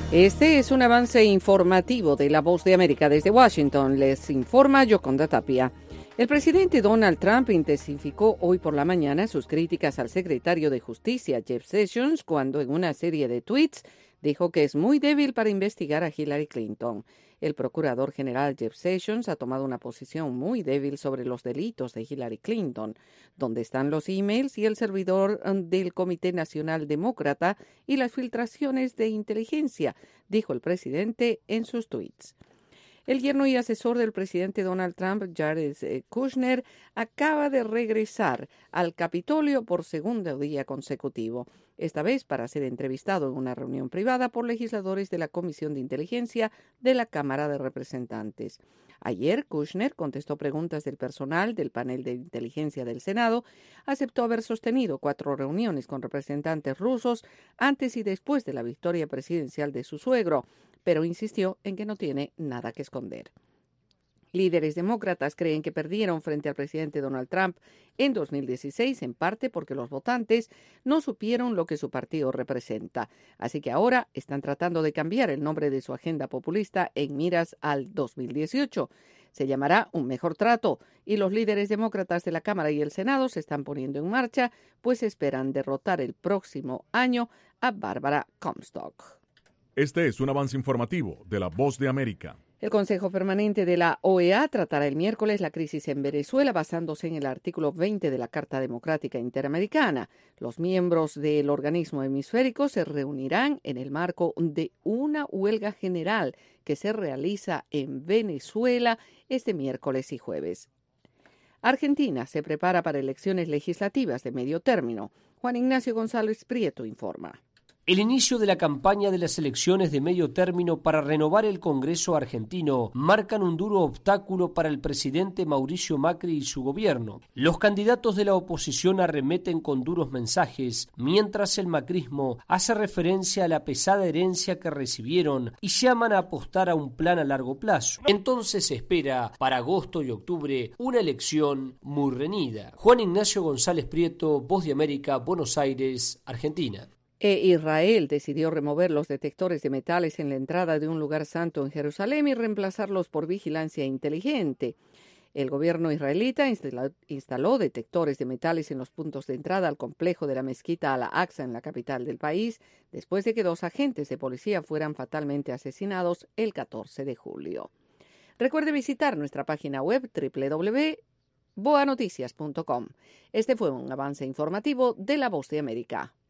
Este es un avance informativo de La Voz de América. Desde Washington les informa Yoconda Tapia. El presidente Donald Trump intensificó hoy por la mañana sus críticas al secretario de Justicia, Jeff Sessions, cuando en una serie de tweets dijo que es muy débil para investigar a Hillary Clinton. El procurador general Jeff Sessions ha tomado una posición muy débil sobre los delitos de Hillary Clinton, donde están los emails y el servidor del Comité Nacional Demócrata y las filtraciones de inteligencia, dijo el presidente en sus tweets. El yerno y asesor del presidente Donald Trump, Jared Kushner, acaba de regresar al Capitolio por segundo día consecutivo, esta vez para ser entrevistado en una reunión privada por legisladores de la Comisión de Inteligencia de la Cámara de Representantes. Ayer, Kushner contestó preguntas del personal del panel de inteligencia del Senado, aceptó haber sostenido 4 reuniones con representantes rusos antes y después de la victoria presidencial de su suegro, pero insistió en que no tiene nada que esconder. Líderes demócratas creen que perdieron frente al presidente Donald Trump en 2016, en parte porque los votantes no supieron lo que su partido representa. Así que ahora están tratando de cambiar el nombre de su agenda populista en miras al 2018. Se llamará Un Mejor Trato y los líderes demócratas de la Cámara y el Senado se están poniendo en marcha, pues esperan derrotar el próximo año a Barbara Comstock. Este es un avance informativo de La Voz de América. El Consejo Permanente de la OEA tratará el miércoles la crisis en Venezuela basándose en el artículo 20 de la Carta Democrática Interamericana. Los miembros del organismo hemisférico se reunirán en el marco de una huelga general que se realiza en Venezuela este miércoles y jueves. Argentina se prepara para elecciones legislativas de medio término. Juan Ignacio González Prieto informa. El inicio de la campaña de las elecciones de medio término para renovar el Congreso argentino marcan un duro obstáculo para el presidente Mauricio Macri y su gobierno. Los candidatos de la oposición arremeten con duros mensajes, mientras el macrismo hace referencia a la pesada herencia que recibieron y llaman a apostar a un plan a largo plazo. Entonces se espera para agosto y octubre una elección muy reñida. Juan Ignacio González Prieto, Voz de América, Buenos Aires, Argentina. Israel decidió remover los detectores de metales en la entrada de un lugar santo en Jerusalén y reemplazarlos por vigilancia inteligente. El gobierno israelita instaló detectores de metales en los puntos de entrada al complejo de la mezquita Al-Aqsa en la capital del país, después de que 2 agentes de policía fueran fatalmente asesinados el 14 de julio. Recuerde visitar nuestra página web www.boanoticias.com. Este fue un avance informativo de La Voz de América.